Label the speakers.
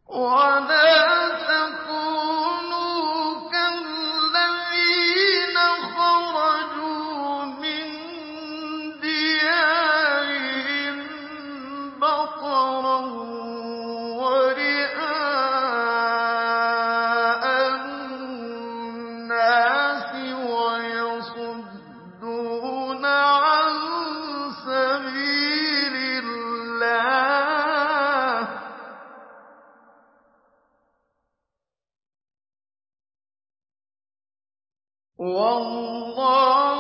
Speaker 1: وَلَا تَكُونُوا كَالَّذِينَ خَرَجُوا مِن دِيَارِهِم بَطَرًا وَرِئَاءَ النَّاسِ وَيَصُدُّونَ عَن سَبِيلِ اللَّهِ ۗ وَاللَّهُ